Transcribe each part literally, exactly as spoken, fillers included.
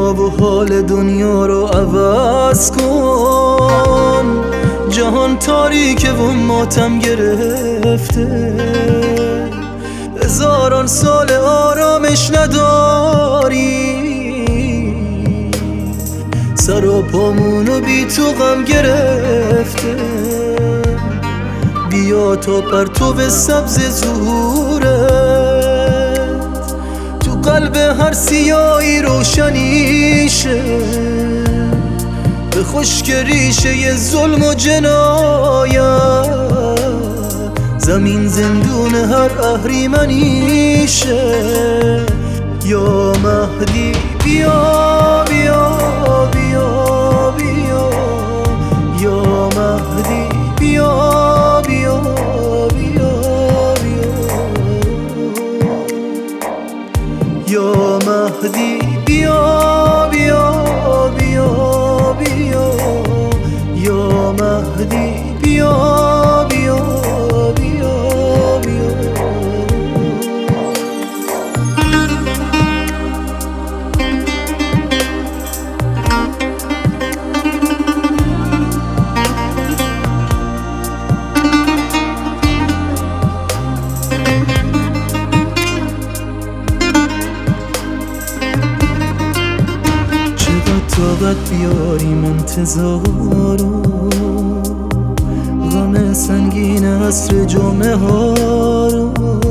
دنیا و حال دنیا رو عوض کن. جهان تاریکه و ماتم گرفته، هزاران سال آرامش نداری. سر و پامونو بی تو غم گرفته، بیا تا پرتو سبز ظهورت تو قلب هر سیاهی روشنی شه. به خشک ریشه ظلم و جنایت، زمین زندون هر اهریمنی شه. یا مهدی بیا بیا بیا بیا، یا مهدی بیا بیا بیا بیا، یا مهدی بیا بیا بیا بیا، یا مهدی بیا بیا بیا بیا. طاقت بیاریم انتظارو، غم سنگین عصر جمعه ها رو.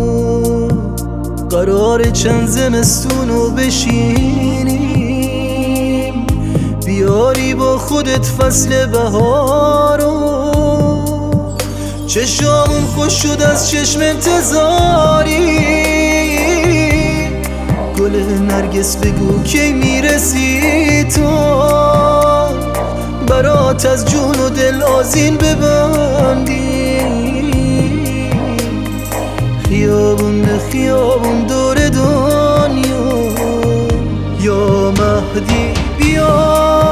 قرار چند زمستونو بشینیم، بیاری با خودت فصل بهارو. چشامون خوش شد از چشم انتظاری، گل نرگس بگو کی میرسی تو. برات از جون و دل آذین ببندی، خیابون به خیابون دور دنیا. یا مهدی بیا